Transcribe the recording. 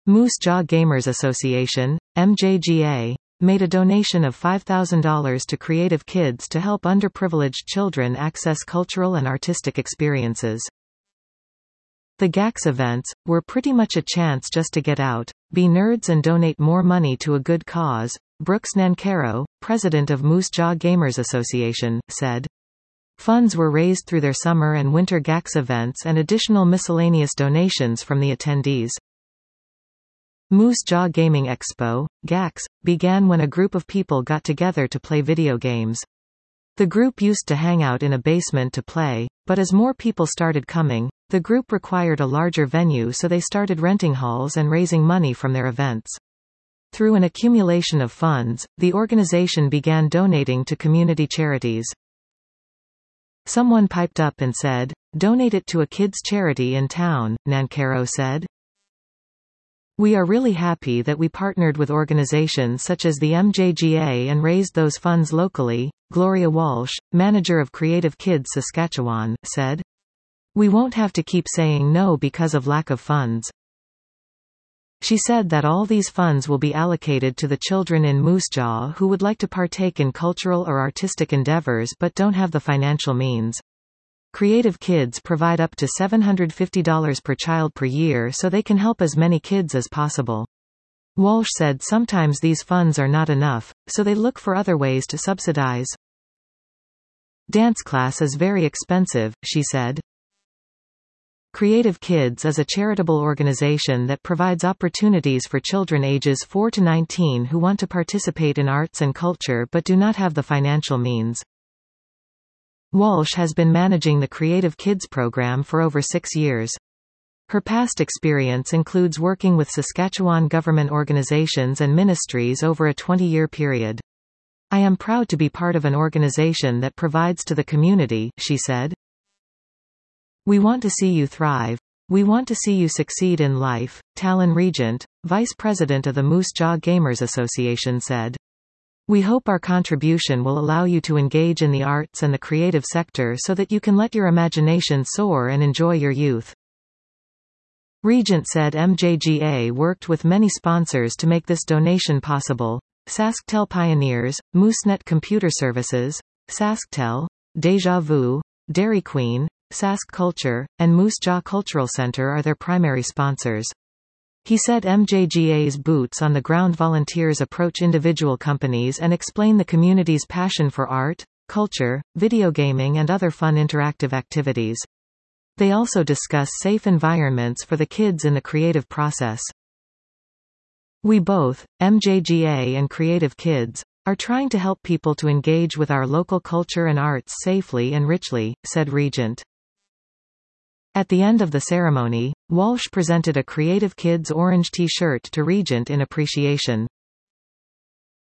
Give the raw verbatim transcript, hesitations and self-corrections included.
Moose Jaw Gamers Association, M J G A, made a donation of five thousand dollars to Creative Kids to help underprivileged children access cultural and artistic experiences. The G A X events were pretty much a chance just to get out, be nerds and donate more money to a good cause, Brooks Nancaro, president of Moose Jaw Gamers Association, said. Funds were raised through their summer and winter G A X events and additional miscellaneous donations from the attendees. Moose Jaw Gaming Expo, G A X, began when a group of people got together to play video games. The group used to hang out in a basement to play, but as more people started coming, the group required a larger venue, so they started renting halls and raising money from their events. Through an accumulation of funds, the organization began donating to community charities. Someone piped up and said, "Donate it to a kids' charity in town," Nancaro said. "We are really happy that we partnered with organizations such as the M J G A and raised those funds locally," Gloria Walsh, manager of Creative Kids Saskatchewan, said. "We won't have to keep saying no because of lack of funds." She said that all these funds will be allocated to the children in Moose Jaw who would like to partake in cultural or artistic endeavors but don't have the financial means. Creative Kids provide up to seven hundred fifty dollars per child per year so they can help as many kids as possible. Walsh said sometimes these funds are not enough, so they look for other ways to subsidize. "Dance class is very expensive," she said. Creative Kids is a charitable organization that provides opportunities for children ages four to nineteen who want to participate in arts and culture but do not have the financial means. Walsh has been managing the Creative Kids program for over six years. Her past experience includes working with Saskatchewan government organizations and ministries over a twenty-year period. "I am proud to be part of an organization that provides to the community," she said. "We want to see you thrive. We want to see you succeed in life," Talon Regent, vice president of the Moose Jaw Gamers Association, said. "We hope our contribution will allow you to engage in the arts and the creative sector so that you can let your imagination soar and enjoy your youth." Regent said M J G A worked with many sponsors to make this donation possible: SaskTel Pioneers, MooseNet Computer Services, SaskTel, Deja Vu, Dairy Queen, Sask Culture, and Moose Jaw Cultural Center are their primary sponsors. He said M J G A's boots-on-the-ground volunteers approach individual companies and explain the community's passion for art, culture, video gaming and other fun interactive activities. They also discuss safe environments for the kids in the creative process. "We both, M J G A and Creative Kids, are trying to help people to engage with our local culture and arts safely and richly," said Regent. At the end of the ceremony, Walsh presented a Creative Kids orange T-shirt to Regent in appreciation.